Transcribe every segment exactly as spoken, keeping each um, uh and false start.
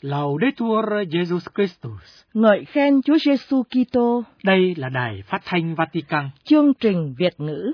Laudetur Jesus Christus. Ngợi khen Chúa Giêsu Kitô. Đây là Đài Phát thanh Vatican. Chương trình Việt ngữ.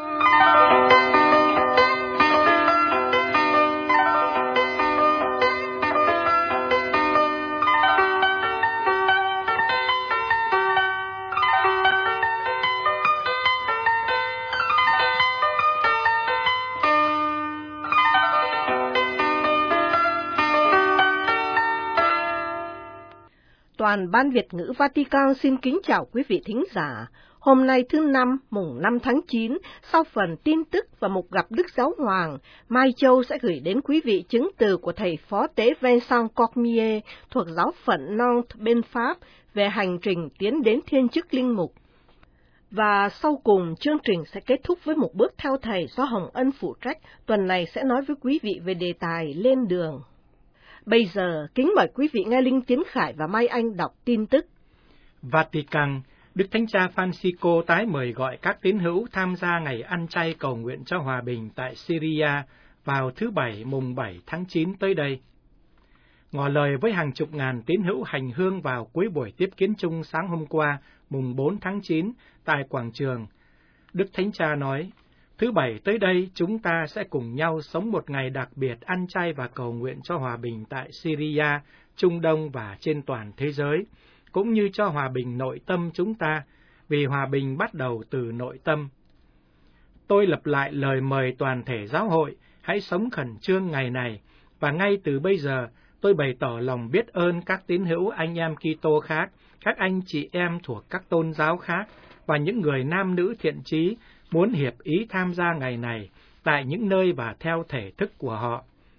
Toàn ban Việt ngữ Vatican xin kính chào quý vị thính giả. Hôm nay thứ năm, mùng năm tháng chín, sau phần tin tức và mục gặp Đức Giáo Hoàng, Mai Châu sẽ gửi đến quý vị chứng từ của thầy phó tế Vincent Cormier thuộc giáo phận Nantes bên Pháp về hành trình tiến đến thiên chức linh mục. Và sau cùng, chương trình sẽ kết thúc với một bước theo thầy do Hồng Ân phụ trách, tuần này sẽ nói với quý vị về đề tài lên đường. Bây giờ, kính mời quý vị nghe Linh Tiến Khải và Mai Anh đọc tin tức. Vatican, Đức Thánh Cha Francisco tái mời gọi các tín hữu tham gia ngày ăn chay cầu nguyện cho hòa bình tại Syria vào thứ Bảy mùng bảy tháng chín tới đây. Ngỏ lời với hàng chục ngàn tín hữu hành hương vào cuối buổi tiếp kiến chung sáng hôm qua, mùng bốn tháng chín, tại quảng trường, Đức Thánh Cha nói, thứ Bảy tới đây chúng ta sẽ cùng nhau sống một ngày đặc biệt ăn chay và cầu nguyện cho hòa bình tại Syria, Trung Đông và trên toàn thế giới, cũng như cho hòa bình nội tâm chúng ta, vì hòa bình bắt đầu từ nội tâm. Tôi lặp lại lời mời toàn thể giáo hội, hãy sống khẩn trương ngày này, và ngay từ bây giờ, tôi bày tỏ lòng biết ơn các tín hữu anh em Kitô khác, các anh chị em thuộc các tôn giáo khác, và những người nam nữ thiện chí muốn hiệp ý tham gia ngày này tại những nơi và theo thể thức của họ.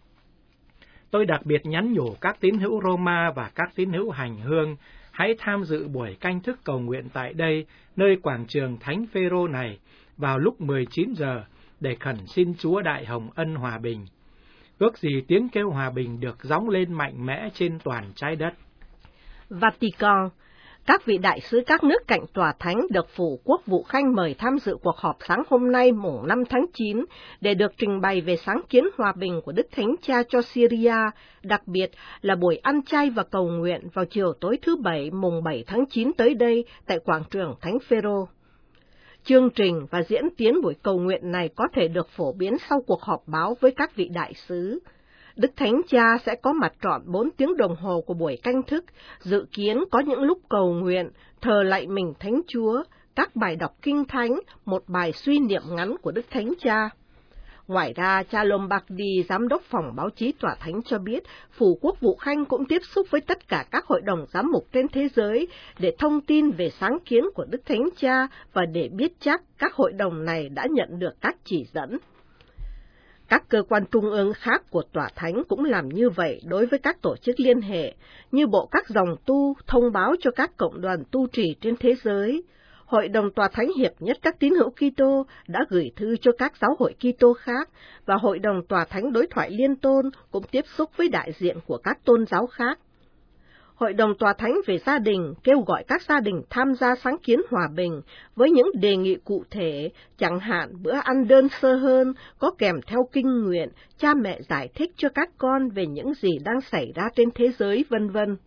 Tôi đặc biệt nhắn nhủ các tín hữu Roma và các tín hữu hành hương hãy tham dự buổi canh thức cầu nguyện tại đây, nơi quảng trường Thánh Phêrô này, vào lúc mười chín giờ để khẩn xin Chúa Đại Hồng Ân hòa bình. Ước gì tiếng kêu hòa bình được gióng lên mạnh mẽ trên toàn trái đất. Vatican. Các vị đại sứ các nước cạnh tòa thánh được Phủ Quốc vụ Khanh mời tham dự cuộc họp sáng hôm nay mùng năm tháng chín để được trình bày về sáng kiến hòa bình của Đức Thánh Cha cho Syria, đặc biệt là buổi ăn chay và cầu nguyện vào chiều tối thứ Bảy mùng bảy tháng chín tới đây tại quảng trường Thánh Phêrô. Chương trình và diễn tiến buổi cầu nguyện này có thể được phổ biến sau cuộc họp báo với các vị đại sứ. Đức Thánh Cha sẽ có mặt trọn bốn tiếng đồng hồ của buổi canh thức, dự kiến có những lúc cầu nguyện, thờ lạy mình Thánh Chúa, các bài đọc kinh thánh, một bài suy niệm ngắn của Đức Thánh Cha. Ngoài ra, cha Lombardi, giám đốc phòng báo chí tòa thánh cho biết, Phủ Quốc vụ Khanh cũng tiếp xúc với tất cả các hội đồng giám mục trên thế giới để thông tin về sáng kiến của Đức Thánh Cha và để biết chắc các hội đồng này đã nhận được các chỉ dẫn. Các cơ quan trung ương khác của tòa thánh cũng làm như vậy đối với các tổ chức liên hệ, như Bộ các dòng tu thông báo cho các cộng đoàn tu trì trên thế giới. Hội đồng tòa thánh hiệp nhất các tín hữu Kitô đã gửi thư cho các giáo hội Kitô khác, và Hội đồng tòa thánh đối thoại liên tôn cũng tiếp xúc với đại diện của các tôn giáo khác. Hội đồng tòa thánh về gia đình kêu gọi các gia đình tham gia sáng kiến hòa bình với những đề nghị cụ thể, chẳng hạn bữa ăn đơn sơ hơn, có kèm theo kinh nguyện, cha mẹ giải thích cho các con về những gì đang xảy ra trên thế giới, vân vân.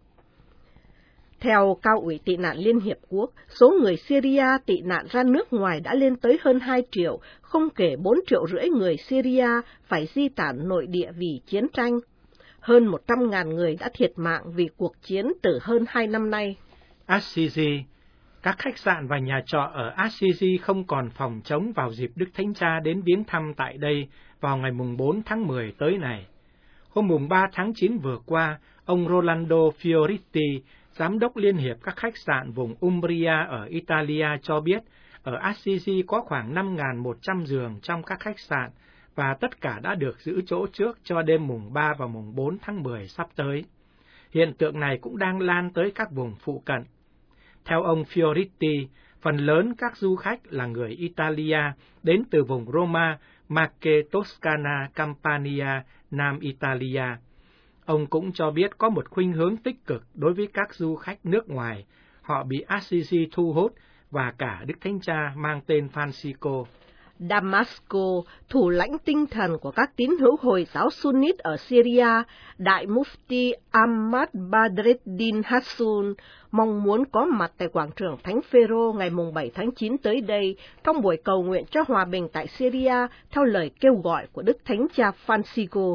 Theo Cao ủy tị nạn Liên Hiệp Quốc, số người Syria tị nạn ra nước ngoài đã lên tới hơn hai triệu, không kể bốn triệu rưỡi người Syria phải di tản nội địa vì chiến tranh. Hơn một trăm ngàn người đã thiệt mạng vì cuộc chiến từ hơn hai năm nay. Assisi. Các khách sạn và nhà trọ ở Assisi không còn phòng trống vào dịp Đức Thánh Cha đến viếng thăm tại đây vào ngày mùng bốn tháng mười tới này. Hôm mùng ba tháng chín vừa qua, ông Rolando Fioriti, giám đốc Liên hiệp các khách sạn vùng Umbria ở Italia cho biết, ở Assisi có khoảng năm nghìn một trăm giường trong các khách sạn, và tất cả đã được giữ chỗ trước cho đêm mùng ba và mùng bốn tháng mười sắp tới. Hiện tượng này cũng đang lan tới các vùng phụ cận. Theo ông Fioriti, phần lớn các du khách là người Italia đến từ vùng Roma, Marche, Toscana, Campania, Nam Italia. Ông cũng cho biết có một khuynh hướng tích cực đối với các du khách nước ngoài. Họ bị Assisi thu hút và cả Đức Thánh Cha mang tên Francisco. Damascus, thủ lãnh tinh thần của các tín hữu Hồi giáo Sunnit ở Syria, Đại Mufti Ahmad Badreddin Hassun, mong muốn có mặt tại quảng trường Thánh Phêrô ngày bảy tháng chín tới đây trong buổi cầu nguyện cho hòa bình tại Syria theo lời kêu gọi của Đức Thánh Cha Francisco.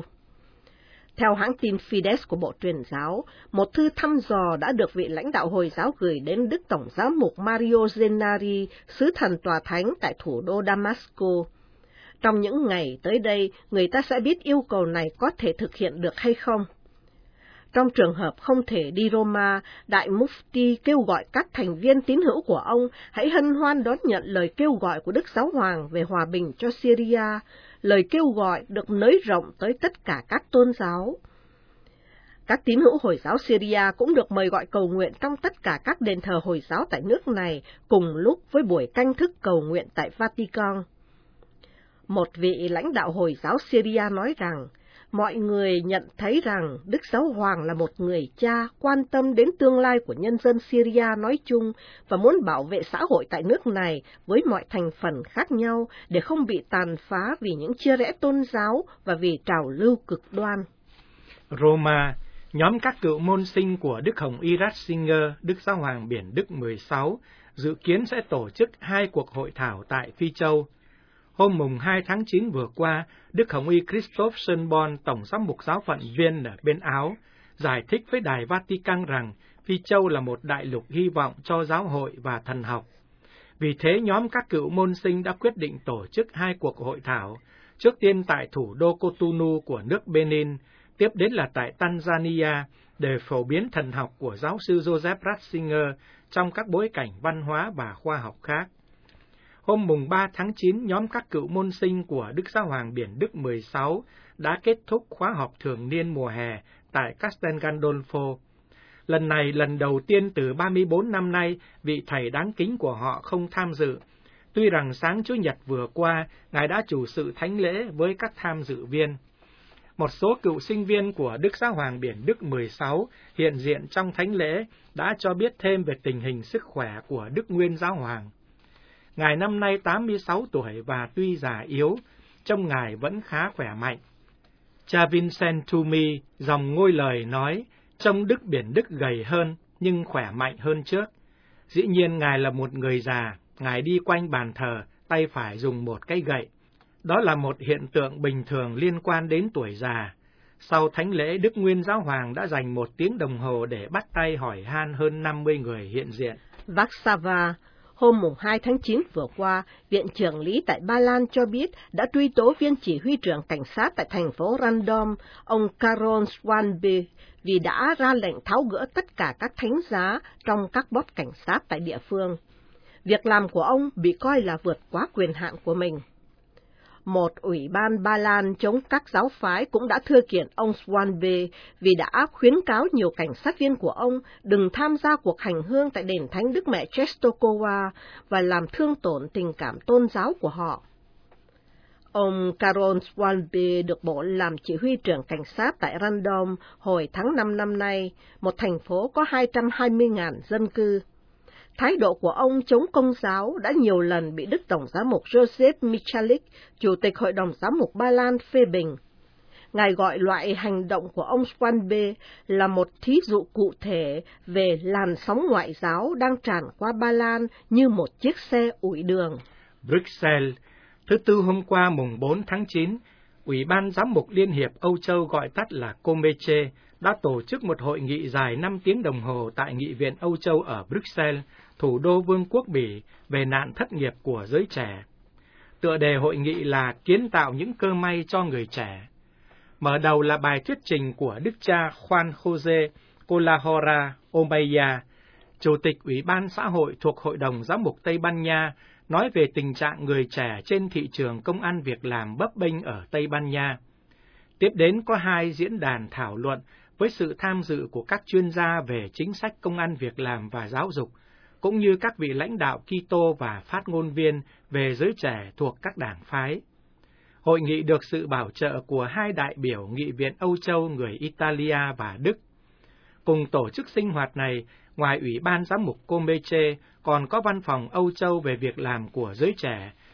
Theo hãng tin Fides của Bộ Truyền giáo, một thư thăm dò đã được vị lãnh đạo Hồi giáo gửi đến Đức Tổng giám mục Mario Zenari, sứ thần tòa thánh tại thủ đô Damascus. Trong những ngày tới đây, người ta sẽ biết yêu cầu này có thể thực hiện được hay không. Trong trường hợp không thể đi Roma, Đại Mufti kêu gọi các thành viên tín hữu của ông hãy hân hoan đón nhận lời kêu gọi của Đức Giáo Hoàng về hòa bình cho Syria. Lời kêu gọi được nới rộng tới tất cả các tôn giáo. Các tín hữu Hồi giáo Syria cũng được mời gọi cầu nguyện trong tất cả các đền thờ Hồi giáo tại nước này, cùng lúc với buổi canh thức cầu nguyện tại Vatican. Một vị lãnh đạo Hồi giáo Syria nói rằng, mọi người nhận thấy rằng Đức Giáo Hoàng là một người cha quan tâm đến tương lai của nhân dân Syria nói chung và muốn bảo vệ xã hội tại nước này với mọi thành phần khác nhau để không bị tàn phá vì những chia rẽ tôn giáo và vì trào lưu cực đoan. Roma, nhóm các cựu môn sinh của Đức Hồng Y Ratzinger, Đức Giáo Hoàng Biển Đức mười sáu, dự kiến sẽ tổ chức hai cuộc hội thảo tại Phi Châu. Hôm mùng hai tháng chín vừa qua, Đức Hồng Y Christoph Schönborn, Tổng giám mục giáo phận Viên ở bên Áo, giải thích với Đài Vatican rằng Phi Châu là một đại lục hy vọng cho giáo hội và thần học. Vì thế, nhóm các cựu môn sinh đã quyết định tổ chức hai cuộc hội thảo, trước tiên tại thủ đô Cotonou của nước Benin, tiếp đến là tại Tanzania, để phổ biến thần học của giáo sư Joseph Ratzinger trong các bối cảnh văn hóa và khoa học khác. Hôm mùng ba tháng chín, nhóm các cựu môn sinh của Đức Giáo Hoàng Biển Đức mười sáu đã kết thúc khóa học thường niên mùa hè tại Castel Gandolfo. Lần này, lần đầu tiên từ ba mươi bốn năm nay, vị thầy đáng kính của họ không tham dự. Tuy rằng sáng Chủ nhật vừa qua, Ngài đã chủ sự thánh lễ với các tham dự viên. Một số cựu sinh viên của Đức Giáo Hoàng Biển Đức mười sáu hiện diện trong thánh lễ đã cho biết thêm về tình hình sức khỏe của Đức Nguyên Giáo Hoàng. Ngài năm nay tám mươi sáu tuổi và tuy già yếu, trông Ngài vẫn khá khỏe mạnh. Cha Vincent Tumi, dòng ngôi lời nói, trông Đức Biển Đức gầy hơn, nhưng khỏe mạnh hơn trước. Dĩ nhiên Ngài là một người già, Ngài đi quanh bàn thờ, tay phải dùng một cái gậy. Đó là một hiện tượng bình thường liên quan đến tuổi già. Sau thánh lễ, Đức Nguyên Giáo Hoàng đã dành một tiếng đồng hồ để bắt tay hỏi han hơn năm mươi người hiện diện. Warsaw, hôm hai tháng chín vừa qua, Viện trưởng lý tại Ba Lan cho biết đã truy tố viên chỉ huy trưởng cảnh sát tại thành phố Random, ông Karol Swanby, vì đã ra lệnh tháo gỡ tất cả các thánh giá trong các boss cảnh sát tại địa phương. Việc làm của ông bị coi là vượt quá quyền hạn của mình. Một ủy ban Ba Lan chống các giáo phái cũng đã thưa kiện ông Swanby vì đã khuyến cáo nhiều cảnh sát viên của ông đừng tham gia cuộc hành hương tại đền thánh Đức Mẹ Czestochowa và làm thương tổn tình cảm tôn giáo của họ. Ông Karol Swanby được bổ làm chỉ huy trưởng cảnh sát tại Random hồi tháng năm năm nay, một thành phố có hai trăm hai mươi nghìn dân cư. Thái độ của ông chống công giáo đã nhiều lần bị Đức Tổng giám mục Joseph Michalik, Chủ tịch Hội đồng Giám mục Ba Lan phê bình. Ngài gọi loại hành động của ông Swanby là một thí dụ cụ thể về làn sóng ngoại giáo đang tràn qua Ba Lan như một chiếc xe ủi đường. Bruxelles, thứ Tư hôm qua mùng bốn tháng chín, Ủy ban Giám mục Liên hiệp Âu Châu gọi tắt là Comeche đã tổ chức một hội nghị dài năm tiếng đồng hồ tại Nghị viện Âu Châu ở Bruxelles, thủ đô Vương quốc Bỉ, về nạn thất nghiệp của giới trẻ. Tựa đề hội nghị là kiến tạo những cơ may cho người trẻ. Mở đầu là bài thuyết trình của Đức cha Juan José Colahora Omeya, Chủ tịch Ủy ban xã hội thuộc Hội đồng Giám mục Tây Ban Nha, nói về tình trạng người trẻ trên thị trường công ăn việc làm bấp bênh ở Tây Ban Nha. Tiếp đến có hai diễn đàn thảo luận với sự tham dự của các chuyên gia về chính sách công ăn việc làm và giáo dục, cũng như các vị lãnh đạo Kitô và phát ngôn viên về giới trẻ thuộc các đảng phái. Hội nghị được sự bảo trợ của hai đại biểu Nghị viện Âu Châu người Italia và Đức. Cùng tổ chức sinh hoạt này, ngoài Ủy ban Giám mục Comeche, còn có Văn phòng Âu Châu về việc làm của giới trẻ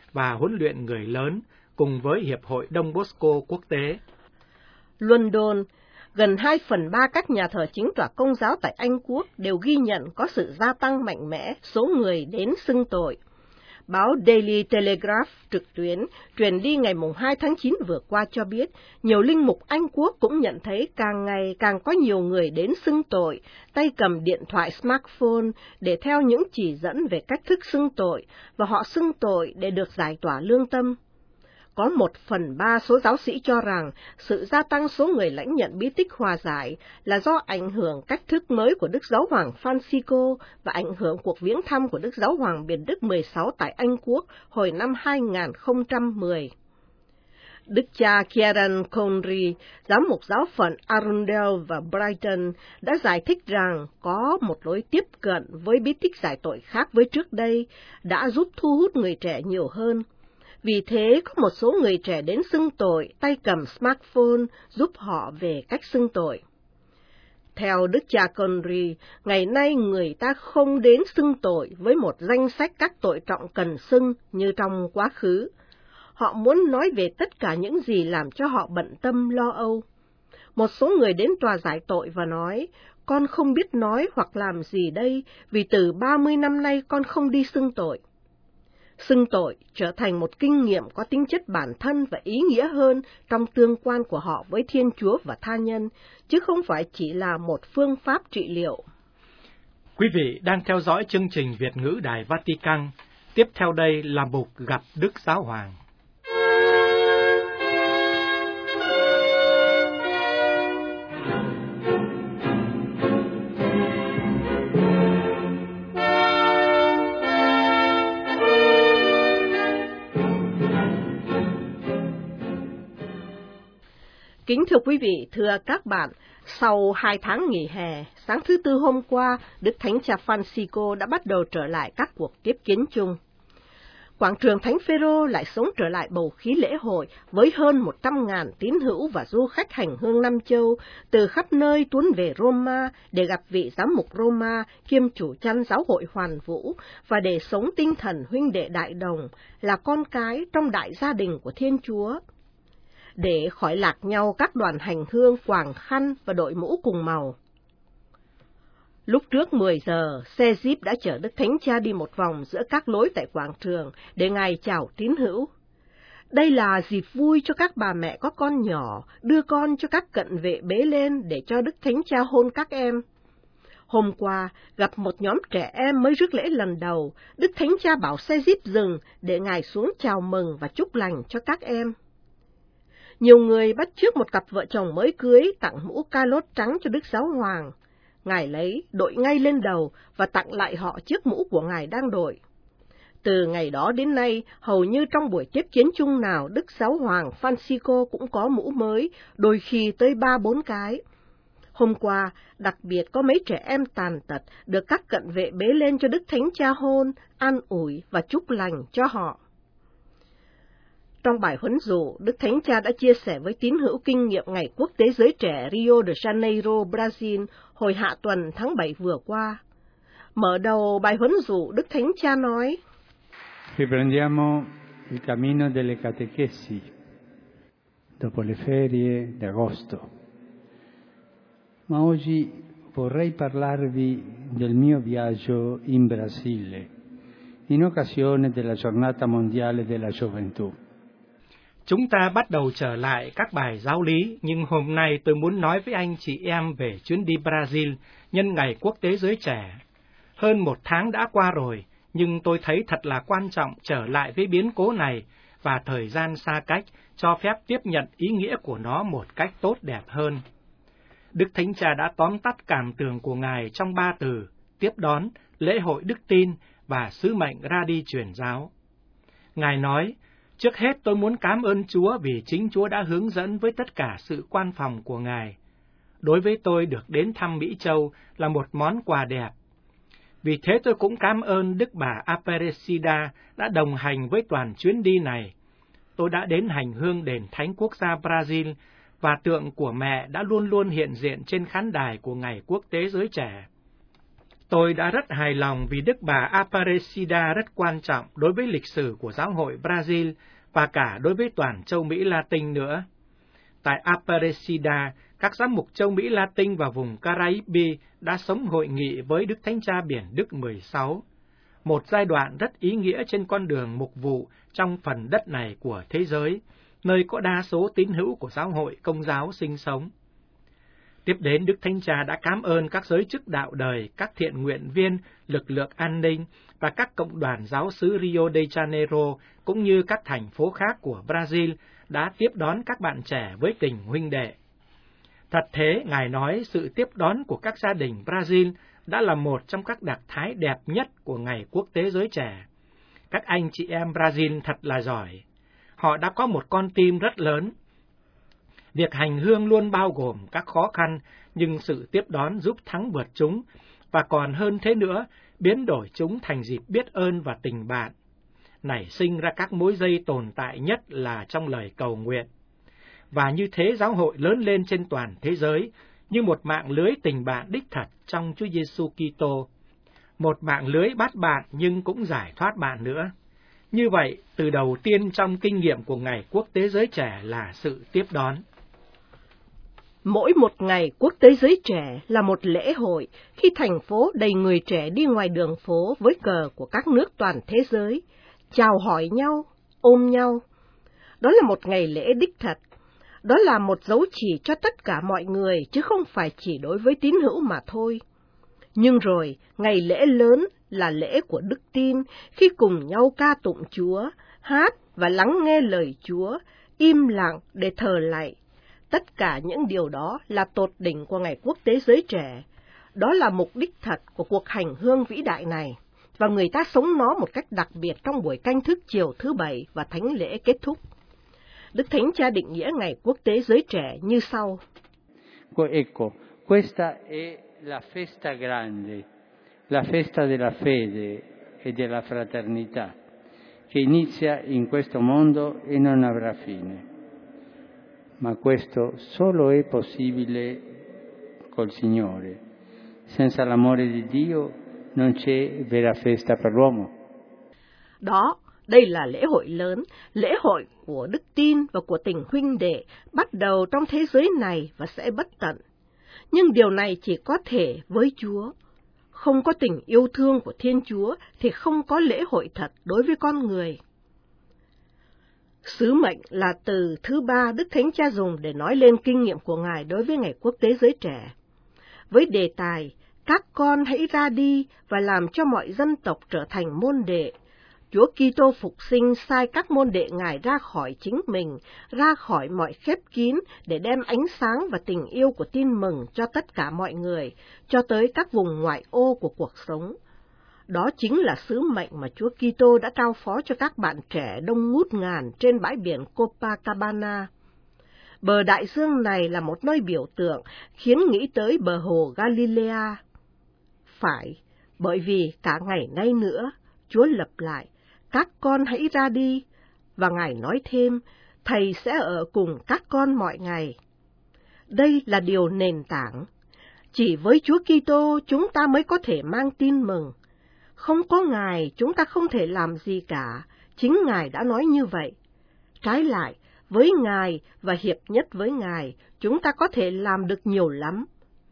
và huấn luyện người lớn cùng với Hiệp hội Đông Bosco quốc tế. London, gần hai phần ba các nhà thờ chính tòa Công giáo tại Anh Quốc đều ghi nhận có sự gia tăng mạnh mẽ số người đến xưng tội. Báo Daily Telegraph trực tuyến truyền đi ngày hai tháng chín vừa qua cho biết, nhiều linh mục Anh Quốc cũng nhận thấy càng ngày càng có nhiều người đến xưng tội, tay cầm điện thoại smartphone để theo những chỉ dẫn về cách thức xưng tội, và họ xưng tội để được giải tỏa lương tâm. Có một phần ba số giáo sĩ cho rằng sự gia tăng số người lãnh nhận bí tích hòa giải là do ảnh hưởng cách thức mới của Đức Giáo hoàng Francisco và ảnh hưởng cuộc viếng thăm của Đức Giáo hoàng Biển Đức mười sáu tại Anh Quốc hồi năm hai nghìn không trăm mười. Đức cha Kieran Conry, giám mục giáo phận Arundel và Brighton, đã giải thích rằng có một lối tiếp cận với bí tích giải tội khác với trước đây đã giúp thu hút người trẻ nhiều hơn. Vì thế, có một số người trẻ đến xưng tội, tay cầm smartphone, giúp họ về cách xưng tội. Theo Đức cha Conry, ngày nay người ta không đến xưng tội với một danh sách các tội trọng cần xưng như trong quá khứ. Họ muốn nói về tất cả những gì làm cho họ bận tâm lo âu. Một số người đến tòa giải tội và nói, con không biết nói hoặc làm gì đây, vì từ ba mươi năm nay con không đi xưng tội. Xưng tội trở thành một kinh nghiệm có tính chất bản thân và ý nghĩa hơn trong tương quan của họ với Thiên Chúa và tha nhân, chứ không phải chỉ là một phương pháp trị liệu. Quý vị đang theo dõi chương trình Việt ngữ Đài Vatican. Tiếp theo đây là mục Gặp Đức Giáo Hoàng. Kính thưa quý vị, thưa các bạn, sau hai tháng nghỉ hè, sáng thứ Tư hôm qua, Đức Thánh Cha Francisco đã bắt đầu trở lại các cuộc tiếp kiến chung. Quảng trường Thánh Phêrô lại sống trở lại bầu khí lễ hội với hơn một trăm ngàn tín hữu và du khách hành hương Nam Châu từ khắp nơi tuôn về Roma để gặp vị giám mục Roma kiêm chủ chăn giáo hội Hoàn Vũ và để sống tinh thần huynh đệ đại đồng, là con cái trong đại gia đình của Thiên Chúa. Để khỏi lạc nhau, các đoàn hành hương quàng khăn và đội mũ cùng màu. Lúc trước mười giờ, xe Jeep đã chở Đức Thánh Cha đi một vòng giữa các lối tại quảng trường để Ngài chào tín hữu. Đây là dịp vui cho các bà mẹ có con nhỏ, đưa con cho các cận vệ bế lên để cho Đức Thánh Cha hôn các em. Hôm qua, gặp một nhóm trẻ em mới rước lễ lần đầu, Đức Thánh Cha bảo xe Jeep dừng để Ngài xuống chào mừng và chúc lành cho các em. Nhiều người bắt chước một cặp vợ chồng mới cưới tặng mũ ca lốt trắng cho Đức Giáo Hoàng. Ngài lấy, đội ngay lên đầu và tặng lại họ chiếc mũ của Ngài đang đội. Từ ngày đó đến nay, hầu như trong buổi tiếp kiến chung nào, Đức Giáo Hoàng Francisco cũng có mũ mới, đôi khi tới ba bốn cái. Hôm qua, đặc biệt có mấy trẻ em tàn tật được các cận vệ bế lên cho Đức Thánh Cha hôn, an ủi và chúc lành cho họ. Trong bài huấn dụ, Đức Thánh Cha đã chia sẻ với tín hữu kinh nghiệm Ngày Quốc tế Giới Trẻ Rio de Janeiro, Brazil, hồi hạ tuần tháng bảy vừa qua. Mở đầu bài huấn dụ, Đức Thánh Cha nói: Riprendiamo il cammino delle catechesi dopo le ferie d'agosto. Ma oggi vorrei parlarvi del mio viaggio in Brasile, in occasione della Giornata Mondiale della Gioventù. Chúng ta bắt đầu trở lại các bài giáo lý, nhưng hôm nay tôi muốn nói với anh chị em về chuyến đi Brazil nhân Ngày Quốc tế Giới Trẻ. Hơn một tháng đã qua rồi, nhưng tôi thấy thật là quan trọng trở lại với biến cố này, và thời gian xa cách cho phép tiếp nhận ý nghĩa của nó một cách tốt đẹp hơn. Đức Thánh Cha đã tóm tắt cảm tưởng của Ngài trong ba từ: tiếp đón, lễ hội đức tin và sứ mệnh ra đi truyền giáo. Ngài nói: trước hết tôi muốn cảm ơn Chúa vì chính Chúa đã hướng dẫn với tất cả sự quan phòng của Ngài. Đối với tôi, được đến thăm Mỹ Châu là một món quà đẹp. Vì thế tôi cũng cảm ơn Đức bà Aparecida đã đồng hành với toàn chuyến đi này. Tôi đã đến hành hương đền Thánh Quốc gia Brazil, và tượng của mẹ đã luôn luôn hiện diện trên khán đài của Ngày Quốc tế Giới Trẻ. Tôi đã rất hài lòng vì Đức bà Aparecida rất quan trọng đối với lịch sử của giáo hội Brazil và cả đối với toàn châu Mỹ Latin nữa. Tại Aparecida, các giám mục châu Mỹ Latin và vùng Caribe đã sống hội nghị với Đức Thánh Cha Biển Đức mười sáu, một giai đoạn rất ý nghĩa trên con đường mục vụ trong phần đất này của thế giới, nơi có đa số tín hữu của giáo hội Công giáo sinh sống. Tiếp đến, Đức Thánh Cha đã cảm ơn các giới chức đạo đời, các thiện nguyện viên, lực lượng an ninh và các cộng đoàn giáo xứ Rio de Janeiro cũng như các thành phố khác của Brazil đã tiếp đón các bạn trẻ với tình huynh đệ. Thật thế, Ngài nói sự tiếp đón của các gia đình Brazil đã là một trong các đặc thái đẹp nhất của Ngày Quốc tế Giới Trẻ. Các anh chị em Brazil thật là giỏi. Họ đã có một con tim rất lớn. Việc hành hương luôn bao gồm các khó khăn, nhưng sự tiếp đón giúp thắng vượt chúng, và còn hơn thế nữa, biến đổi chúng thành dịp biết ơn và tình bạn. Nảy sinh ra các mối dây tồn tại nhất là trong lời cầu nguyện. Và như thế giáo hội lớn lên trên toàn thế giới, như một mạng lưới tình bạn đích thật trong Chúa Giêsu Kitô. Một mạng lưới bắt bạn nhưng cũng giải thoát bạn nữa. Như vậy, từ đầu tiên trong kinh nghiệm của Ngày Quốc tế Giới Trẻ là sự tiếp đón. Mỗi một ngày Quốc tế Giới Trẻ là một lễ hội khi thành phố đầy người trẻ đi ngoài đường phố với cờ của các nước toàn thế giới, chào hỏi nhau, ôm nhau. Đó là một ngày lễ đích thật. Đó là một dấu chỉ cho tất cả mọi người, chứ không phải chỉ đối với tín hữu mà thôi. Nhưng rồi, ngày lễ lớn là lễ của đức tin, khi cùng nhau ca tụng Chúa, hát và lắng nghe lời Chúa, im lặng để thờ lạy. Tất cả những điều đó là tột đỉnh của Ngày Quốc tế Giới Trẻ. Đó là mục đích thật của cuộc hành hương vĩ đại này, và người ta sống nó một cách đặc biệt trong buổi canh thức chiều thứ Bảy và thánh lễ kết thúc. Đức Thánh Cha định nghĩa Ngày Quốc tế Giới Trẻ như sau. Ecco, questa è la festa grande, la festa della fede e della fraternità, che inizia in questo mondo e non avrà fine. Ma questo solo è possibile col Signore. Senza l'amore di Dio non c'è vera festa per l'uomo. Đó, đây là lễ hội lớn, lễ hội của đức tin và của tình huynh đệ, bắt đầu trong thế giới này và sẽ bất tận. Nhưng điều này chỉ có thể với Chúa. Không có tình yêu thương của Thiên Chúa thì không có lễ hội thật đối với con người. Sứ mệnh là từ thứ ba Đức Thánh Cha dùng để nói lên kinh nghiệm của Ngài đối với Ngày Quốc tế Giới Trẻ. Với đề tài, các con hãy ra đi và làm cho mọi dân tộc trở thành môn đệ, Chúa Kitô Phục Sinh sai các môn đệ Ngài ra khỏi chính mình, ra khỏi mọi khép kín để đem ánh sáng và tình yêu của tin mừng cho tất cả mọi người, cho tới các vùng ngoại ô của cuộc sống. Đó chính là sứ mệnh mà Chúa Kitô đã trao phó cho các bạn trẻ đông ngút ngàn trên bãi biển Copacabana. Bờ đại dương này là một nơi biểu tượng, khiến nghĩ tới bờ hồ Galilea. Phải, bởi vì cả ngày nay nữa, Chúa lặp lại, các con hãy ra đi, và Ngài nói thêm, Thầy sẽ ở cùng các con mọi ngày. Đây là điều nền tảng. Chỉ với Chúa Kitô chúng ta mới có thể mang tin mừng. Không có Ngài chúng ta không thể làm gì cả, chính Ngài đã nói như vậy. Trái lại, với Ngài và hiệp nhất với Ngài, chúng ta có thể làm được nhiều lắm.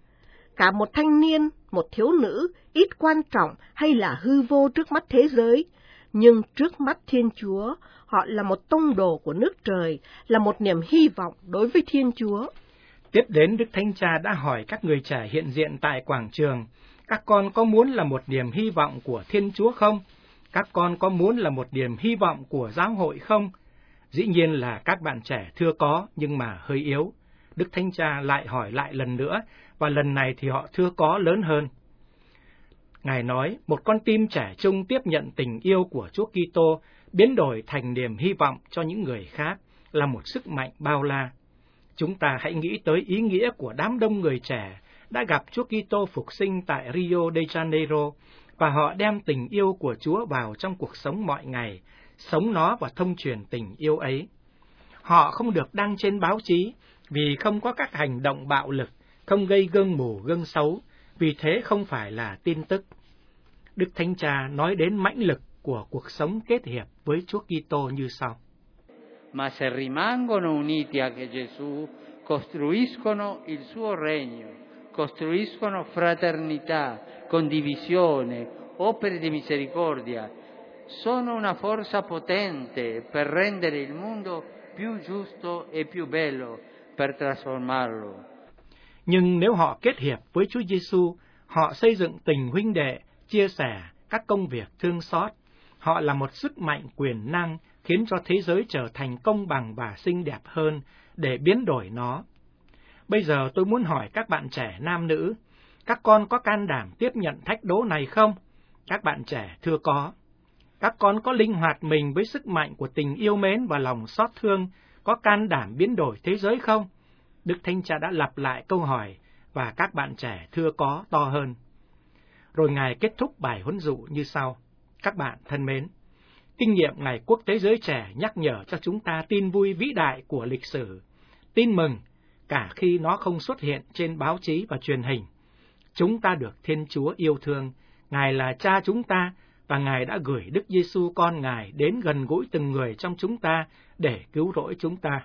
Cả một thanh niên, một thiếu nữ, ít quan trọng hay là hư vô trước mắt thế giới, nhưng trước mắt Thiên Chúa, họ là một tông đồ của nước trời, là một niềm hy vọng đối với Thiên Chúa. Tiếp đến, Đức Thánh Cha đã hỏi các người trẻ hiện diện tại quảng trường, các con có muốn là một niềm hy vọng của Thiên Chúa không? Các con có muốn là một niềm hy vọng của giáo hội không? Dĩ nhiên là các bạn trẻ thưa có, nhưng mà hơi yếu. Đức Thánh Cha lại hỏi lại lần nữa, và lần này thì họ thưa có lớn hơn. Ngài nói, một con tim trẻ trung tiếp nhận tình yêu của Chúa Kitô, biến đổi thành niềm hy vọng cho những người khác, là một sức mạnh bao la. Chúng ta hãy nghĩ tới ý nghĩa của đám đông người trẻ đã gặp Chúa Kitô Phục Sinh tại Rio de Janeiro, và họ đem tình yêu của Chúa vào trong cuộc sống mọi ngày, sống nó và thông truyền tình yêu ấy. Họ không được đăng trên báo chí, vì không có các hành động bạo lực, không gây gương mù gương xấu, vì thế không phải là tin tức. Đức Thánh Cha nói đến mãnh lực của cuộc sống kết hiệp với Chúa Kitô như sau. Ma se rimangono uniti a Gesù, costruiscono il suo regno, costruiscono fraternità, condivisione, opere di misericordia. Sono una forza potente per rendere il mondo più giusto e più bello, per trasformarlo. Nhưng nếu họ kết hiệp với Chúa Giêsu, họ xây dựng tình huynh đệ, chia sẻ các công việc thương xót. Họ là một sức mạnh quyền năng khiến cho thế giới trở thành công bằng và xinh đẹp hơn để biến đổi nó. Bây giờ tôi muốn hỏi các bạn trẻ nam nữ, các con có can đảm tiếp nhận thách đố này không? Các bạn trẻ thưa có. Các con có linh hoạt mình với sức mạnh của tình yêu mến và lòng xót thương, có can đảm biến đổi thế giới không? Đức Thánh Cha đã lặp lại câu hỏi và các bạn trẻ thưa có to hơn. Rồi Ngài kết thúc bài huấn dụ như sau. Các bạn thân mến, kinh nghiệm Ngày Quốc tế Giới Trẻ nhắc nhở cho chúng ta tin vui vĩ đại của lịch sử, tin mừng cả khi nó không xuất hiện trên báo chí và truyền hình. Chúng ta được Thiên Chúa yêu thương, Ngài là Cha chúng ta, và Ngài đã gửi Đức Giêsu con Ngài đến gần gũi từng người trong chúng ta để cứu rỗi chúng ta.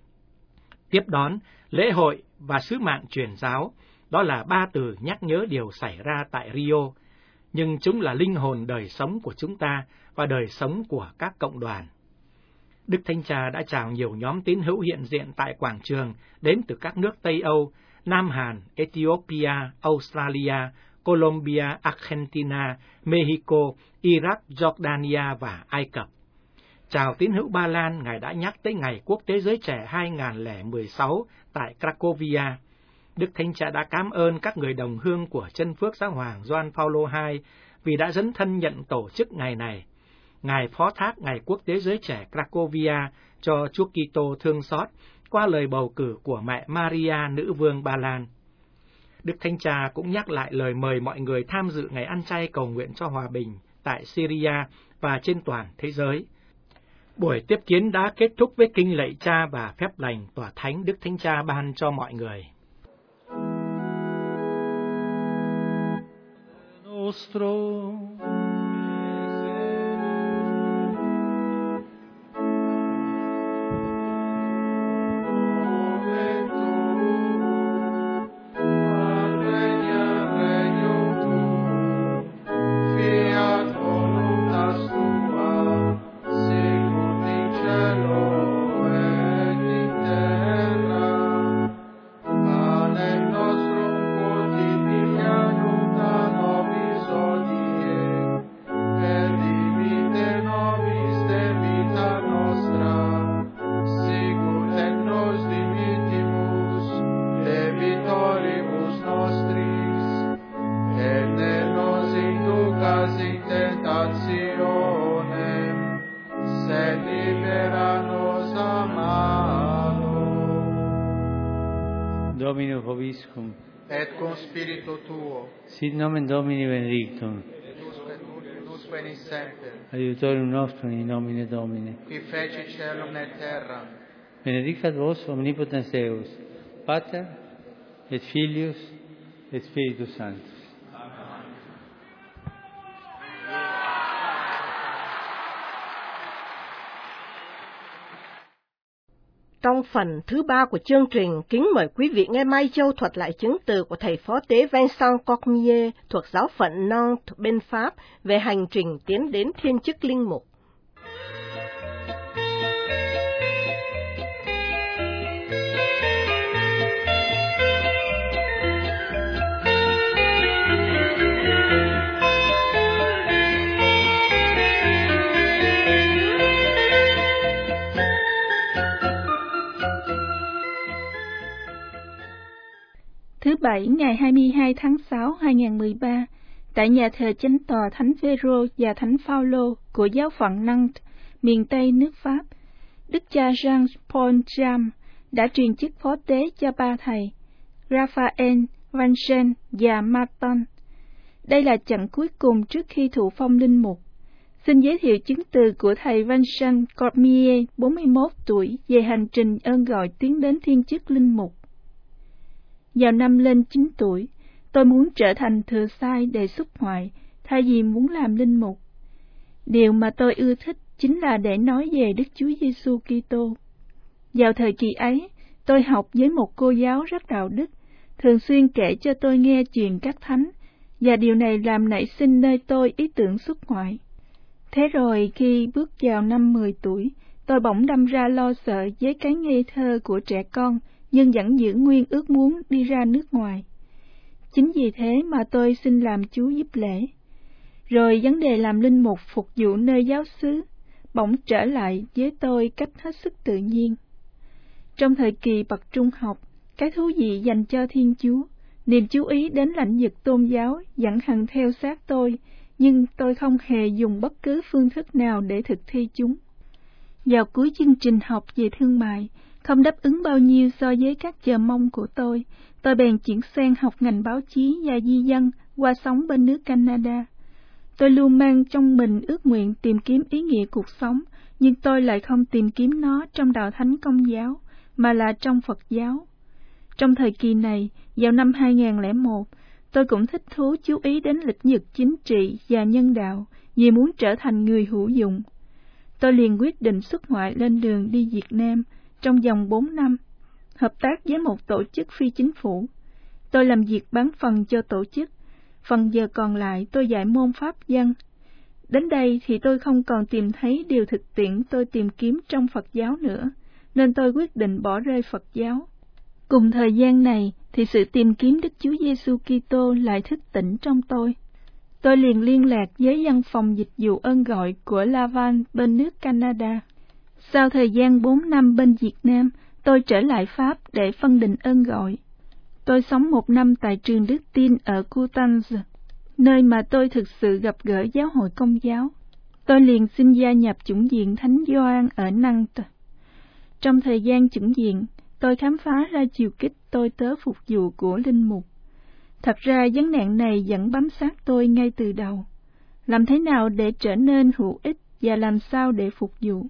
Tiếp đón, lễ hội và sứ mạng truyền giáo, đó là ba từ nhắc nhớ điều xảy ra tại Rio, nhưng chúng là linh hồn đời sống của chúng ta và đời sống của các cộng đoàn. Đức Thánh Cha đã chào nhiều nhóm tín hữu hiện diện tại quảng trường đến từ các nước Tây Âu, Nam Hàn, Ethiopia, Australia, Colombia, Argentina, Mexico, Iraq, Jordania và Ai Cập. Chào tín hữu Ba Lan, Ngài đã nhắc tới Ngày Quốc tế Giới Trẻ hai nghìn không trăm mười sáu tại Cracovia. Đức Thánh Cha đã cảm ơn các người đồng hương của Chân Phước Giáo hoàng Gioan Phaolô đệ nhị vì đã dấn thân nhận tổ chức ngày này. Ngài phó thác Ngày Quốc tế Giới Trẻ Cracovia cho Chúa Kitô thương xót qua lời bầu cử của mẹ Maria Nữ Vương Ba Lan. Đức Thánh Cha cũng nhắc lại lời mời mọi người tham dự ngày ăn chay cầu nguyện cho hòa bình tại Syria và trên toàn thế giới. Buổi tiếp kiến đã kết thúc với kinh lạy Cha và phép lành tòa thánh Đức Thánh Cha ban cho mọi người. Nostro. Domino vobiscum. Et cum spiritu tuo. Sit nomen Domini benedictum. Usque in semper. Aiutorium nostrum in nomine Domini. Qui feci caelum et terram. Benedicat vos omnipotens Deus, Pater et Filius et Spiritus Sanctus. Trong phần thứ ba của chương trình, kính mời quý vị nghe Mai Châu thuật lại chứng từ của thầy phó tế Vincent Cormier thuộc giáo phận Nantes bên Pháp về hành trình tiến đến thiên chức linh mục. Thứ Bảy ngày hai mươi hai tháng sáu năm hai nghìn không trăm mười ba, tại nhà thờ Chánh tòa Thánh Phêrô và Thánh Phaolô của giáo phận Nantes, miền Tây nước Pháp, Đức cha Jean-Paul Jam đã truyền chức phó tế cho ba thầy, Raphael, Vincent và Martin. Đây là chặng cuối cùng trước khi thụ phong linh mục. Xin giới thiệu chứng từ của thầy Vincent Cormier, bốn mươi mốt tuổi, về hành trình ơn gọi tiến đến thiên chức linh mục. Vào năm lên chín tuổi, tôi muốn trở thành thừa sai để xuất ngoại, thay vì muốn làm linh mục. Điều mà tôi ưa thích chính là để nói về Đức Chúa Giêsu Kitô. Vào thời kỳ ấy, tôi học với một cô giáo rất đạo đức, thường xuyên kể cho tôi nghe chuyện các thánh, và điều này làm nảy sinh nơi tôi ý tưởng xuất ngoại. Thế rồi khi bước vào năm mười tuổi, tôi bỗng đâm ra lo sợ với cái ngây thơ của trẻ con, nhưng vẫn giữ nguyên ước muốn đi ra nước ngoài. Chính vì thế mà tôi xin làm chú giúp lễ. Rồi vấn đề làm linh mục phục vụ nơi giáo xứ bỗng trở lại với tôi cách hết sức tự nhiên. Trong thời kỳ bậc trung học, cái thú vị dành cho Thiên Chúa, niềm chú ý đến lãnh vực tôn giáo vẫn hằng theo sát tôi, nhưng tôi không hề dùng bất cứ phương thức nào để thực thi chúng. Vào cuối chương trình học về thương mại, không đáp ứng bao nhiêu so với các chờ mong của tôi, tôi bèn chuyển sang học ngành báo chí và di dân qua sống bên nước Canada. Tôi luôn mang trong mình ước nguyện tìm kiếm ý nghĩa cuộc sống, nhưng tôi lại không tìm kiếm nó trong đạo thánh Công giáo, mà là trong Phật giáo. Trong thời kỳ này, vào năm hai nghìn không trăm lẻ một, tôi cũng thích thú chú ý đến lĩnh vực chính trị và nhân đạo vì muốn trở thành người hữu dụng. Tôi liền quyết định xuất ngoại lên đường đi Việt Nam trong vòng bốn năm, hợp tác với một tổ chức phi chính phủ. Tôi làm việc bán phần cho tổ chức, phần giờ còn lại tôi dạy môn pháp văn. Đến đây thì tôi không còn tìm thấy điều thực tiễn tôi tìm kiếm trong Phật giáo nữa, nên tôi quyết định bỏ rơi Phật giáo. Cùng thời gian này thì sự tìm kiếm Đức Chúa Giêsu Kitô lại thức tỉnh trong tôi. Tôi liền liên lạc với văn phòng dịch vụ ơn gọi của Laval bên nước Canada. Sau thời gian bốn năm bên Việt Nam, tôi trở lại Pháp để phân định ơn gọi. Tôi sống một năm tại trường Đức Tin ở Coutances, nơi mà tôi thực sự gặp gỡ giáo hội Công giáo. Tôi liền xin gia nhập chủng viện Thánh Gioan ở Nantes. Trong thời gian chủng viện, tôi khám phá ra chiều kích tôi tớ phục vụ của linh mục. Thật ra vấn nạn này vẫn bám sát tôi ngay từ đầu. Làm thế nào để trở nên hữu ích và làm sao để phục vụ?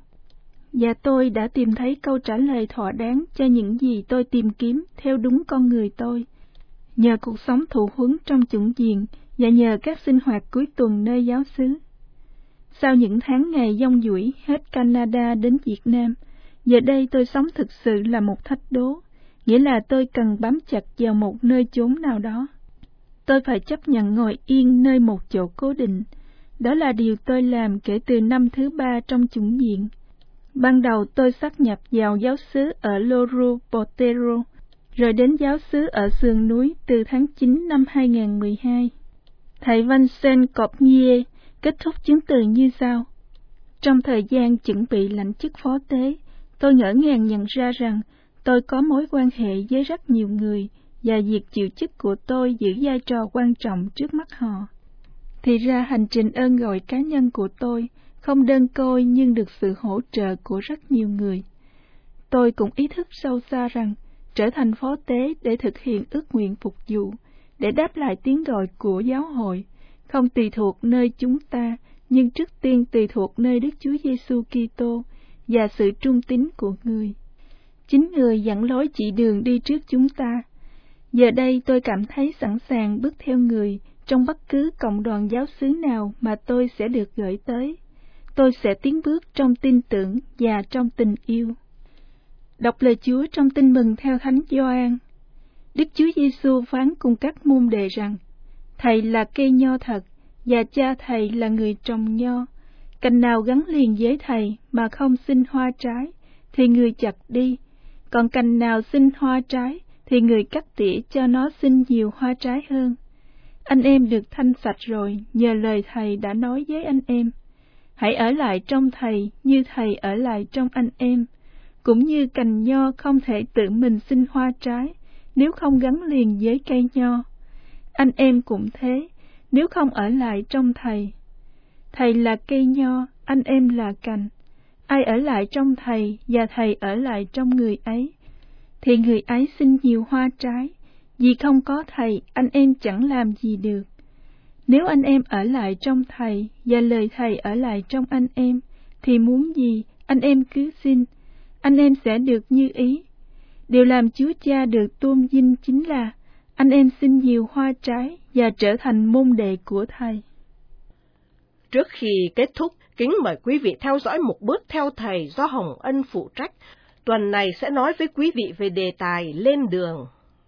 Và tôi đã tìm thấy câu trả lời thỏa đáng cho những gì tôi tìm kiếm theo đúng con người tôi. Nhờ cuộc sống thụ huấn trong chủng viện và nhờ các sinh hoạt cuối tuần nơi giáo xứ. Sau những tháng ngày dông dũi hết Canada đến Việt Nam, giờ đây tôi sống thực sự là một thách đố, nghĩa là tôi cần bám chặt vào một nơi chốn nào đó. Tôi phải chấp nhận ngồi yên nơi một chỗ cố định. Đó là điều tôi làm kể từ năm thứ ba trong chủng viện. Ban đầu tôi sát nhập vào giáo xứ ở Loroux-Botero, rồi đến giáo xứ ở sườn núi từ tháng chín năm hai nghìn không trăm mười hai. Thầy Vincent Cormier kết thúc chứng từ như sau. Trong thời gian chuẩn bị lãnh chức phó tế, tôi ngỡ ngàng nhận ra rằng tôi có mối quan hệ với rất nhiều người, và việc chịu chức của tôi giữ vai trò quan trọng trước mắt họ. Thì ra hành trình ơn gọi cá nhân của tôi không đơn côi nhưng được sự hỗ trợ của rất nhiều người. Tôi cũng ý thức sâu xa rằng trở thành phó tế để thực hiện ước nguyện phục vụ, để đáp lại tiếng gọi của giáo hội, không tùy thuộc nơi chúng ta, nhưng trước tiên tùy thuộc nơi Đức Chúa Giêsu Kitô và sự trung tín của người. Chính người dẫn lối chỉ đường đi trước chúng ta. Giờ đây tôi cảm thấy sẵn sàng bước theo người trong bất cứ cộng đoàn giáo xứ nào mà tôi sẽ được gửi tới. Tôi sẽ tiến bước trong tin tưởng và trong tình yêu. Đọc lời Chúa trong Tin Mừng theo Thánh Gioan. Đức Chúa Giêsu phán cùng các môn đệ rằng: Thầy là cây nho thật, và Cha thầy là người trồng nho. Cành nào gắn liền với thầy mà không sinh hoa trái, thì người chặt đi. Còn cành nào sinh hoa trái, thì người cắt tỉa cho nó sinh nhiều hoa trái hơn. Anh em được thanh sạch rồi nhờ lời thầy đã nói với anh em. Hãy ở lại trong thầy như thầy ở lại trong anh em. Cũng như cành nho không thể tự mình sinh hoa trái nếu không gắn liền với cây nho. Anh em cũng thế, nếu không ở lại trong thầy. Thầy là cây nho, anh em là cành. Ai ở lại trong thầy và thầy ở lại trong người ấy, thì người ấy sinh nhiều hoa trái. Vì không có thầy, anh em chẳng làm gì được. Nếu anh em ở lại trong thầy và lời thầy ở lại trong anh em, thì muốn gì anh em cứ xin, anh em sẽ được như ý. Điều làm Chúa Cha được tôn vinh chính là anh em sinh nhiều hoa trái và trở thành môn đệ của thầy. Trước khi kết thúc, kính mời quý vị theo dõi một bước theo Thầy do Hồng Ân phụ trách. Tuần này sẽ nói với quý vị về đề tài lên đường.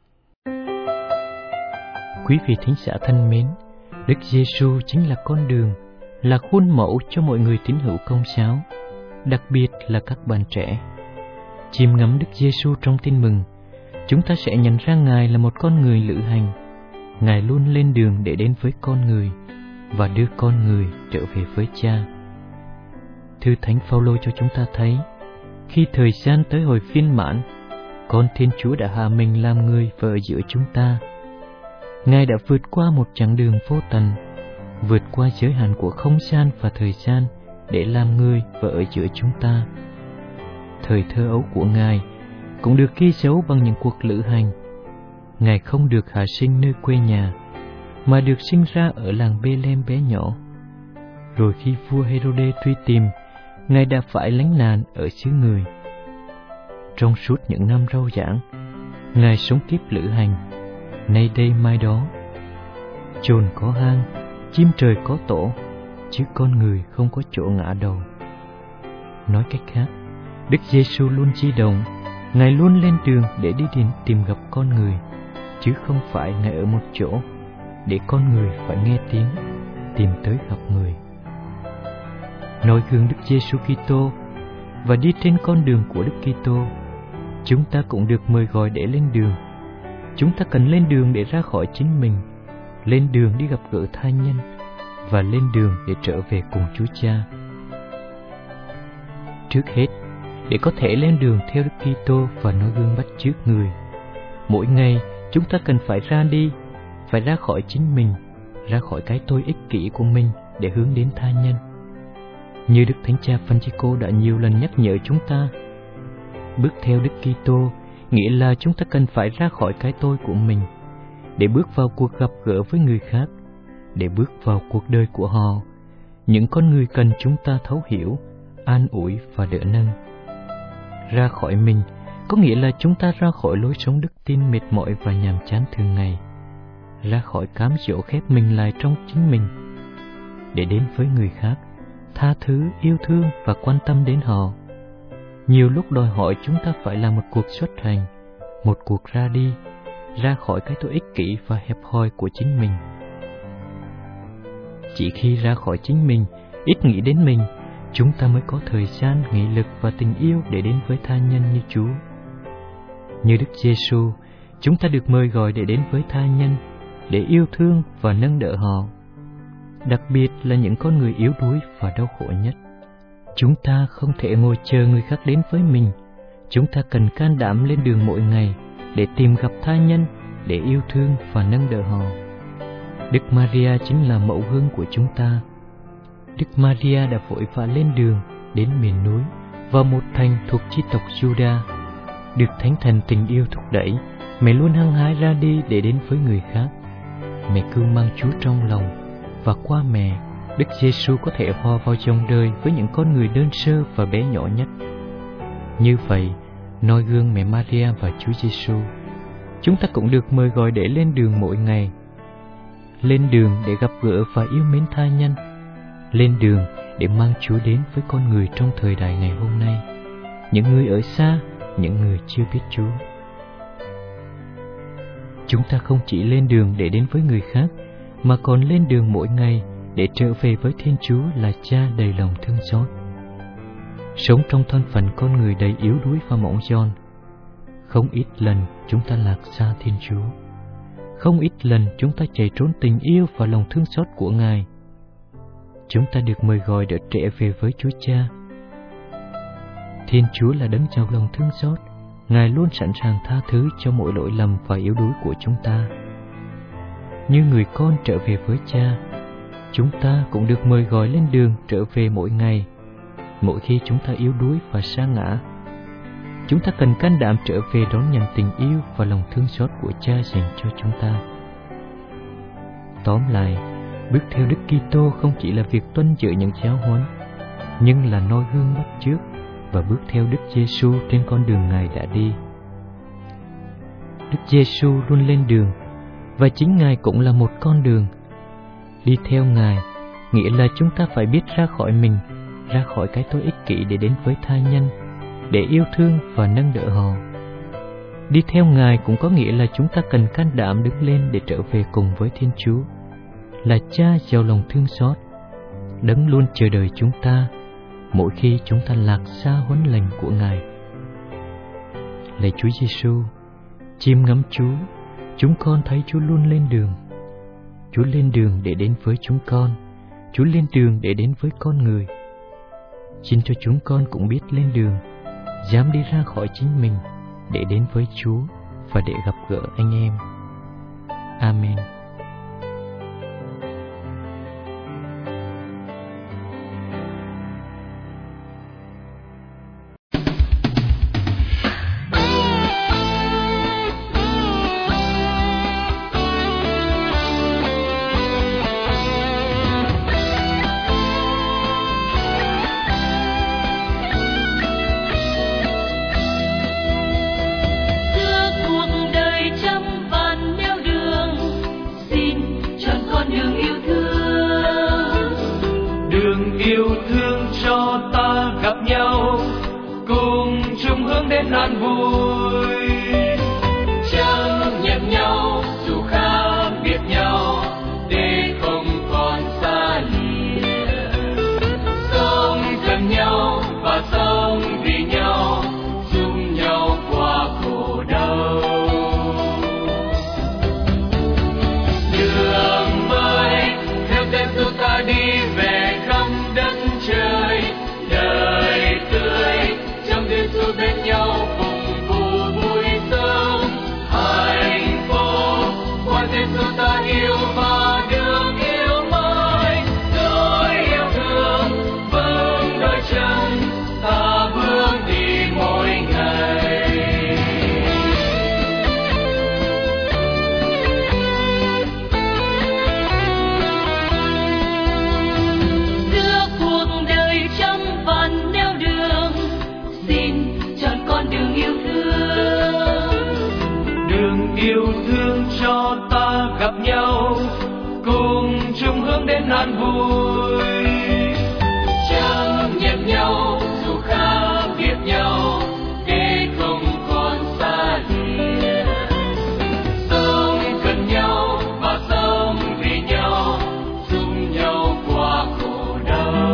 Quý vị thính giả thân mến, Đức Giêsu chính là con đường, là khuôn mẫu cho mọi người tín hữu Công giáo, đặc biệt là các bạn trẻ. Chiêm ngắm Đức Giêsu trong Tin Mừng, chúng ta sẽ nhận ra Ngài là một con người lữ hành. Ngài luôn lên đường để đến với con người và đưa con người trở về với Cha. Thư Thánh Phaolô cho chúng ta thấy, khi thời gian tới hồi viên mãn, con Thiên Chúa đã hạ mình làm người và ở giữa chúng ta. Ngài đã vượt qua một chặng đường vô tận, vượt qua giới hạn của không gian và thời gian để làm người và ở giữa chúng ta. Thời thơ ấu của Ngài cũng được ghi dấu bằng những cuộc lữ hành. Ngài không được hạ sinh nơi quê nhà, mà được sinh ra ở làng Bê-lem bé nhỏ. Rồi khi vua Hê-rô-đê truy tìm, Ngài đã phải lánh nạn ở xứ người. Trong suốt những năm rao giảng, Ngài sống kiếp lữ hành, nay đây mai đó. Chồn có hang, chim trời có tổ, chứ con người không có chỗ ngã đầu. Nói cách khác, Đức Giêsu luôn di động, Ngài luôn lên đường để đi đến tìm gặp con người, chứ không phải Ngài ở một chỗ để con người phải nghe tiếng, tìm tới gặp người. Noi gương Đức Giêsu Kitô và đi trên con đường của Đức Kitô, chúng ta cũng được mời gọi để lên đường. Chúng ta cần lên đường để ra khỏi chính mình, lên đường đi gặp gỡ tha nhân và lên đường để trở về cùng Chúa Cha. Trước hết, để có thể lên đường theo Đức Kitô và noi gương bắt chước người, mỗi ngày chúng ta cần phải ra đi, phải ra khỏi chính mình, ra khỏi cái tôi ích kỷ của mình để hướng đến tha nhân. Như Đức Thánh Cha Francisco đã nhiều lần nhắc nhở chúng ta, bước theo Đức Kitô nghĩa là chúng ta cần phải ra khỏi cái tôi của mình để bước vào cuộc gặp gỡ với người khác, để bước vào cuộc đời của họ, những con người cần chúng ta thấu hiểu, an ủi và đỡ nâng. Ra khỏi mình có nghĩa là chúng ta ra khỏi lối sống đức tin mệt mỏi và nhàm chán thường ngày, ra khỏi cám dỗ khép mình lại trong chính mình, để đến với người khác, tha thứ, yêu thương và quan tâm đến họ. Nhiều lúc đòi hỏi chúng ta phải làm một cuộc xuất hành, một cuộc ra đi, ra khỏi cái tôi ích kỷ và hẹp hòi của chính mình. Chỉ khi ra khỏi chính mình, ít nghĩ đến mình, chúng ta mới có thời gian, nghị lực và tình yêu để đến với tha nhân như Chúa. Như Đức Giêsu, chúng ta được mời gọi để đến với tha nhân, để yêu thương và nâng đỡ họ, đặc biệt là những con người yếu đuối và đau khổ nhất. Chúng ta không thể ngồi chờ người khác đến với mình. Chúng ta cần can đảm lên đường mỗi ngày để tìm gặp tha nhân, để yêu thương và nâng đỡ họ. Đức Maria chính là mẫu gương của chúng ta. Đức Maria đã vội vã lên đường đến miền núi, vào một thành thuộc chi tộc Juda. Được Thánh Thần tình yêu thúc đẩy, mẹ luôn hăng hái ra đi để đến với người khác. Mẹ cứ mang Chúa trong lòng, và qua mẹ, Đức Giêsu có thể hòa vào dòng đời với những con người đơn sơ và bé nhỏ nhất. Như vậy, noi gương mẹ Maria và Chúa Giêsu, chúng ta cũng được mời gọi để lên đường mỗi ngày. Lên đường để gặp gỡ và yêu mến tha nhân. Lên đường để mang Chúa đến với con người trong thời đại ngày hôm nay, những người ở xa, những người chưa biết Chúa. Chúng ta không chỉ lên đường để đến với người khác, mà còn lên đường mỗi ngày để trở về với Thiên Chúa là Cha đầy lòng thương xót. Sống trong thân phận con người đầy yếu đuối và mỏng giòn, không ít lần chúng ta lạc xa Thiên Chúa. Không ít lần chúng ta chạy trốn tình yêu và lòng thương xót của Ngài. Chúng ta được mời gọi để trở về với Chúa Cha. Thiên Chúa là đấng giàu lòng thương xót. Ngài luôn sẵn sàng tha thứ cho mỗi lỗi lầm và yếu đuối của chúng ta. Như người con trở về với Cha, chúng ta cũng được mời gọi lên đường trở về mỗi ngày. Mỗi khi chúng ta yếu đuối và sa ngã, chúng ta cần can đảm trở về đón nhận tình yêu và lòng thương xót của Cha dành cho chúng ta. Tóm lại, bước theo Đức Kitô không chỉ là việc tuân giữ những giáo huấn, nhưng là noi gương bắt chước và bước theo Đức Giêsu trên con đường Ngài đã đi. Đức Giêsu luôn lên đường, và chính Ngài cũng là một con đường. Đi theo Ngài nghĩa là chúng ta phải biết ra khỏi mình, ra khỏi cái tôi ích kỷ để đến với tha nhân, để yêu thương và nâng đỡ họ. Đi theo Ngài cũng có nghĩa là chúng ta cần can đảm đứng lên để trở về cùng với Thiên Chúa, là Cha giàu lòng thương xót, Đấng luôn chờ đợi chúng ta mỗi khi chúng ta lạc xa huấn lệnh của Ngài. Lạy Chúa Giêsu, chiêm ngắm Chúa, chúng con thấy Chúa luôn lên đường. Chúa lên đường để đến với chúng con, Chúa lên đường để đến với con người. Xin cho chúng con cũng biết lên đường, dám đi ra khỏi chính mình để đến với Chúa và để gặp gỡ anh em. Amen. An vui chẳng nhận nhau dù khác biệt nhau để không còn xa lìa, sống gần nhau và sống vì nhau, chung nhau qua khổ đau. Đường mới theo tên Giêsu ta đi về khắp đất trời, đời tươi trong Giêsu bên nhau. Gặp nhau cùng chung hướng đến an vui, chẳng nhận nhau dù khác biệt nhau để không còn xa lìa, sống gần nhau và sống vì nhau, chung nhau qua khổ đau.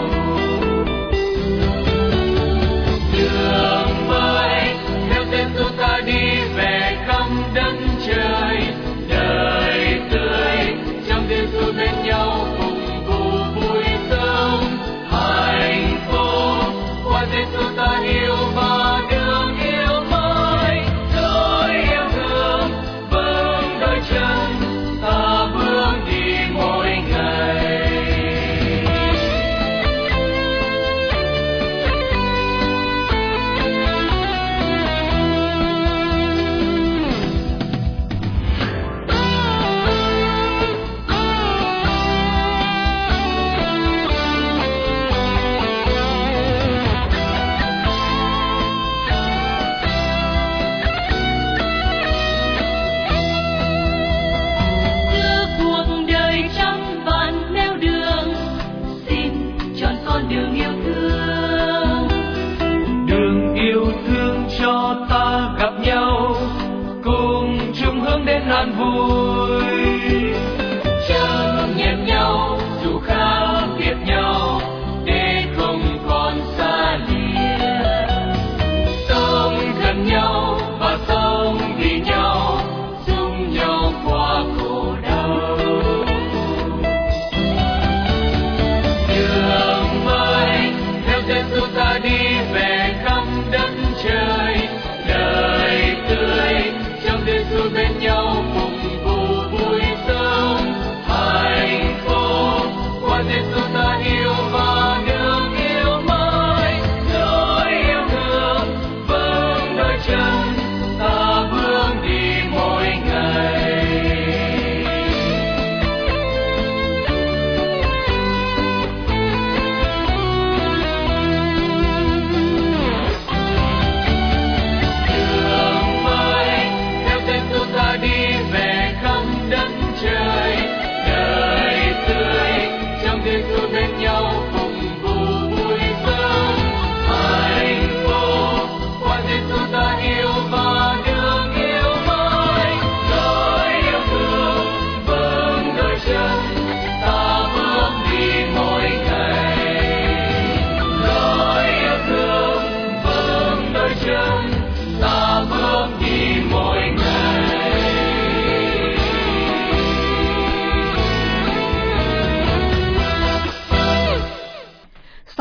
Đường mới theo tên Giêsu ta đi về khắp đất trời, đời tươi trong Giêsu bên nhau cùng vui vui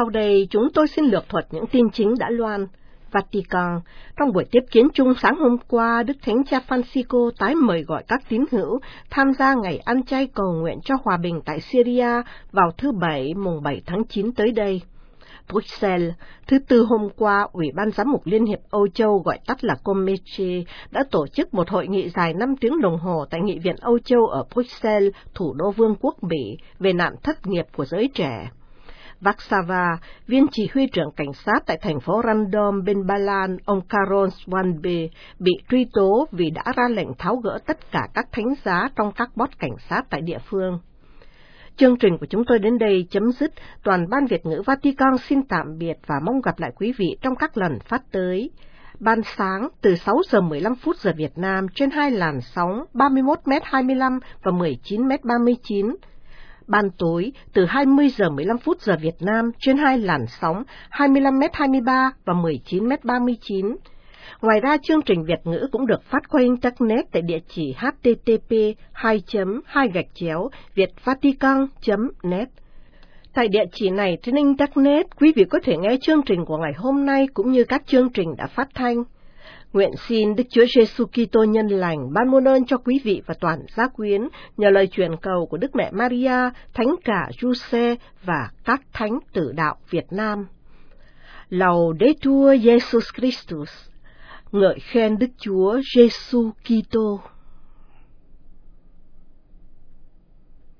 Sau đây, chúng tôi xin lược thuật những tin chính đã loan. Vatican, trong buổi tiếp kiến chung sáng hôm qua, Đức Thánh Cha Francisco tái mời gọi các tín hữu tham gia ngày ăn chay cầu nguyện cho hòa bình tại Syria vào thứ Bảy, mùng bảy tháng chín tới đây. Bruxelles, thứ Tư hôm qua, Ủy ban Giám mục Liên hiệp Âu Châu, gọi tắt là Comece, đã tổ chức một hội nghị dài năm tiếng đồng hồ tại Nghị viện Âu Châu ở Bruxelles, thủ đô Vương quốc Bỉ, về nạn thất nghiệp của giới trẻ. Warsaw, viên chỉ huy trưởng cảnh sát tại thành phố Random bên Ba Lan, ông Karol Swanby, bị truy tố vì đã ra lệnh tháo gỡ tất cả các thánh giá trong các bốt cảnh sát tại địa phương. Chương trình của chúng tôi đến đây chấm dứt. Toàn ban Việt ngữ Vatican xin tạm biệt và mong gặp lại quý vị trong các lần phát tới. Ban sáng từ sáu giờ mười lăm phút giờ Việt Nam trên hai làn sóng ba mươi mốt mét hai mươi lăm và mười chín mét ba mươi chín. Ban tối từ hai mươi giờ mười lăm phút giờ Việt Nam trên hai làn sóng hai mươi lăm mét hai mươi ba và mười chín mét ba mươi chín. Ngoài ra, chương trình Việt ngữ cũng được phát qua Internet tại địa chỉ h t t p hai chấm hai gạch chéo vietvatican chấm net. Tại địa chỉ này trên Internet, quý vị có thể nghe chương trình của ngày hôm nay cũng như các chương trình đã phát thanh. Nguyện xin Đức Chúa Giêsu Kitô nhân lành ban muôn ơn cho quý vị và toàn gia quyến nhờ lời truyền cầu của Đức Mẹ Maria, Thánh Cả Giuse và các thánh tử đạo Việt Nam. Laudetur Jesus Christus. Ngợi khen Đức Chúa Giêsu Kitô.